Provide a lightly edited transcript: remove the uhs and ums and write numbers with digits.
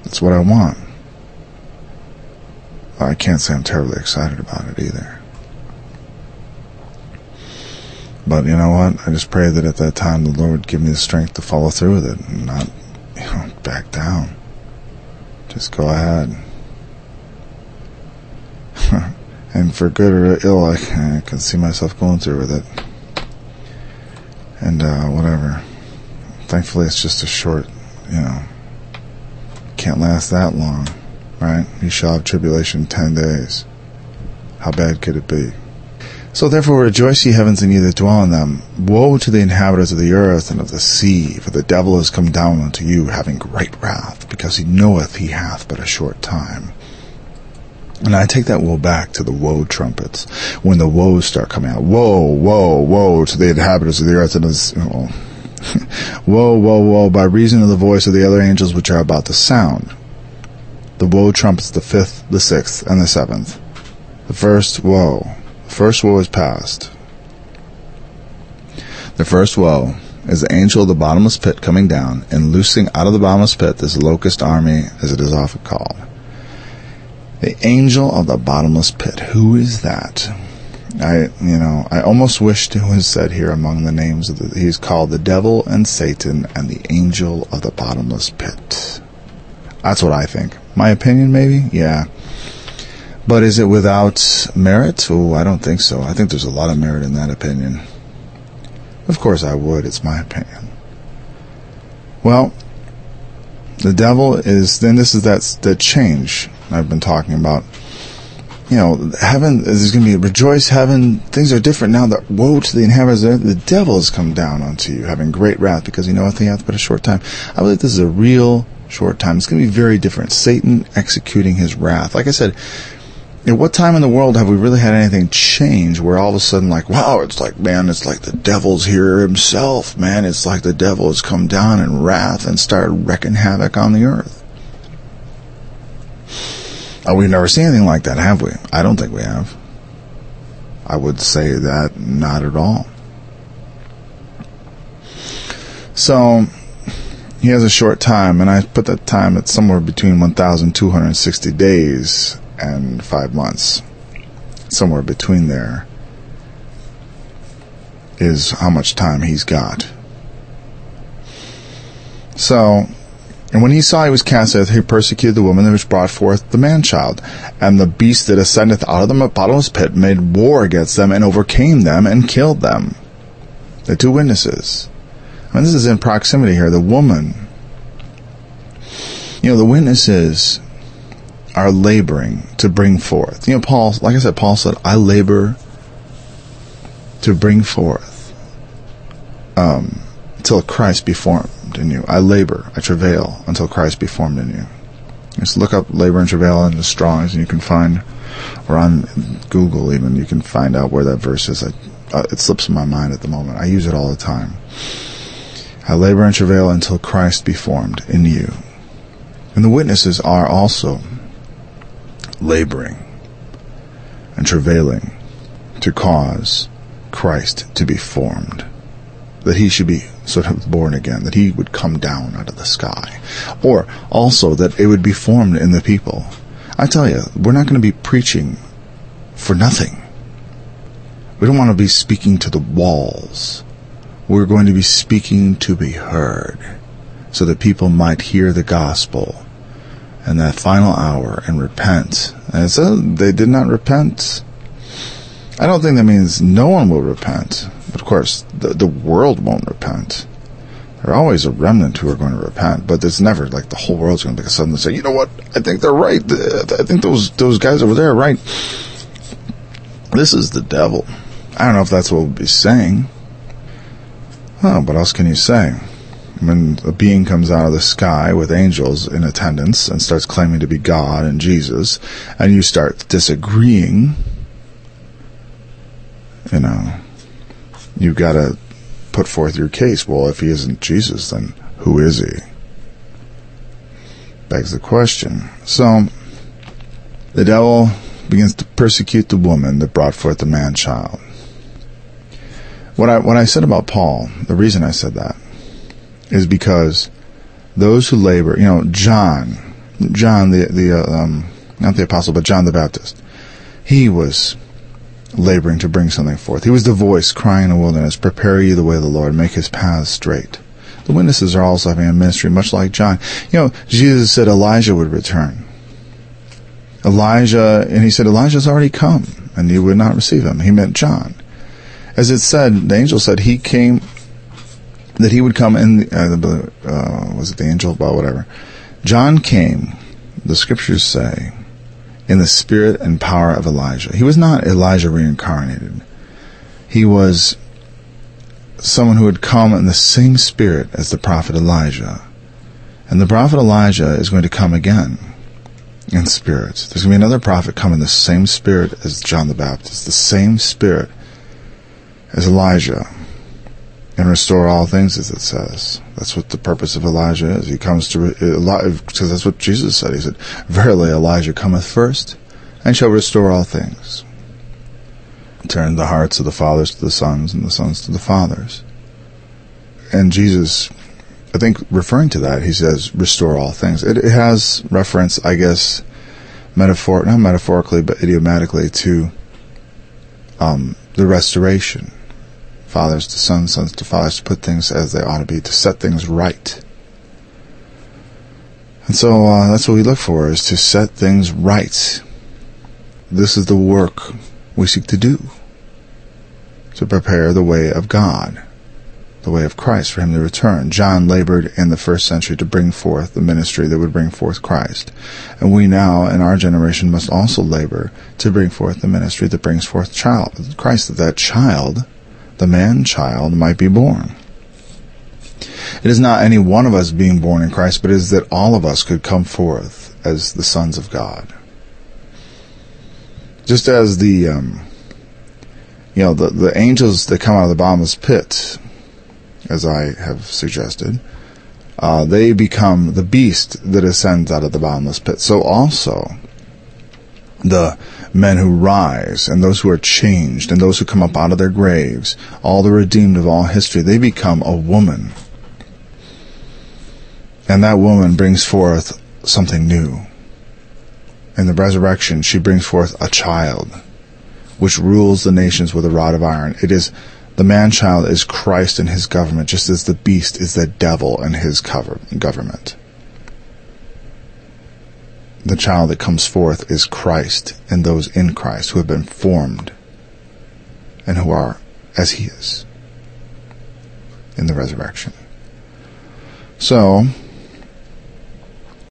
It's what I want. I can't say I'm terribly excited about it either. But you know what? I just pray that at that time the Lord would give me the strength to follow through with it and not, back down. Just go ahead. And for good or ill, I can see myself going through with it. And whatever. Thankfully, it's just a short, can't last that long, right? You shall have tribulation 10 days. How bad could it be? So therefore rejoice, ye heavens, and ye that dwell in them. Woe to the inhabitants of the earth and of the sea, for the devil is come down unto you, having great wrath, because he knoweth he hath but a short time. And I take that woe back to the woe trumpets, when the woes start coming out. Woe, woe, woe to the inhabitants of the earth and of the sea. Woe, woe, woe, by reason of the voice of the other angels which are about to sound. The woe trumpets, the 5th, the 6th, and the 7th. The first woe. The first woe is past. The first woe is the angel of the bottomless pit coming down and loosing out of the bottomless pit this locust army, as it is often called. The angel of the bottomless pit. Who is that? I almost wished it was said here among the names of he's called the devil and Satan and the angel of the bottomless pit. That's what I think. My opinion, maybe? Yeah. But is it without merit? Oh, I don't think so. I think there's a lot of merit in that opinion. Of course I would. It's my opinion. Well, the devil is, then this is that change I've been talking about. Heaven is going to be rejoice, heaven, things are different now. That woe to the inhabitants of the devil has come down unto you, having great wrath, because he knoweth he hath but a short time. I believe this is a real short time. It's going to be very different. Satan executing his wrath. Like I said, at what time in the world have we really had anything change where all of a sudden, wow, it's like the devil's here himself, man. It's like the devil has come down in wrath and started wrecking havoc on the earth. We've never seen anything like that, have we? I don't think we have. I would say that not at all. So, he has a short time, and I put that time at somewhere between 1,260 days and 5 months. Somewhere between there is how much time he's got. So, and when he saw he was cast out, he persecuted the woman which brought forth the man-child. And the beast that ascendeth out of the bottomless pit made war against them, and overcame them, and killed them. The 2 witnesses. This is in proximity here. The woman. The witnesses are laboring to bring forth. Paul, like I said, Paul said, I labor to bring forth till Christ be formed in you. I labor, I travail until Christ be formed in you. Just look up labor and travail in the Strong's, and you can find, or on Google even, you can find out where that verse is. It slips in my mind at the moment. I use it all the time. I labor and travail until Christ be formed in you. And the witnesses are also laboring and travailing to cause Christ to be formed, that he should be sort of born again, that he would come down out of the sky, or also that it would be formed in the people. I tell you, we're not going to be preaching for nothing. We don't want to be speaking to the walls. We're going to be speaking to be heard, so that people might hear the gospel in that final hour and repent. And so they did not repent. I don't think that means no one will repent. But of course, the world won't repent. There are always a remnant who are going to repent, but it's never like the whole world's going to suddenly say, you know what, I think they're right. I think those guys over there are right. This is the devil. I don't know if that's what we'll be saying. Oh, what else can you say? When a being comes out of the sky with angels in attendance and starts claiming to be God and Jesus, and you start disagreeing, you've got to put forth your case. Well, if he isn't Jesus, then who is he? Begs the question. So, the devil begins to persecute the woman that brought forth the man-child. What I said about Paul, the reason I said that, is because those who labor, John John, not the apostle, but John the Baptist, he was laboring to bring something forth. He was the voice crying in the wilderness, "Prepare ye the way of the Lord, make his paths straight." The witnesses are also having a ministry much like John. Jesus said Elijah would return. And he said Elijah's already come, and you would not receive him. He meant John. As it said, the angel said that he would come in, was it the angel? Well, whatever. John came, the scriptures say, in the spirit and power of Elijah. He was not Elijah reincarnated. He was someone who had come in the same spirit as the prophet Elijah. And the prophet Elijah is going to come again in spirit. There's going to be another prophet come in the same spirit as John the Baptist, the same spirit as Elijah, and restore all things, as it says. That's what the purpose of Elijah is. He comes to, because that's what Jesus said. He said, "Verily Elijah cometh first, and shall restore all things. Turn the hearts of the fathers to the sons, and the sons to the fathers." And Jesus, I think, referring to that, he says, "Restore all things." It has reference, I guess, not metaphorically, but idiomatically, to the restoration. Fathers to sons, sons to fathers, to put things as they ought to be, to set things right. And so that's what we look for, is to set things right. This is the work we seek to do, to prepare the way of God, the way of Christ, for him to return. John labored in the first century to bring forth the ministry that would bring forth Christ. And we now, in our generation, must also labor to bring forth the ministry that brings forth Christ, that child, the man-child, might be born. It is not any one of us being born in Christ, but it is that all of us could come forth as the sons of God. Just as the angels that come out of the bottomless pit, as I have suggested, they become the beast that ascends out of the bottomless pit. So also the men who rise, and those who are changed, and those who come up out of their graves, all the redeemed of all history, they become a woman. And that woman brings forth something new. In the resurrection, she brings forth a child, which rules the nations with a rod of iron. The man-child is Christ and his government, just as the beast is the devil and his government. The child that comes forth is Christ and those in Christ who have been formed and who are as he is in the resurrection. So,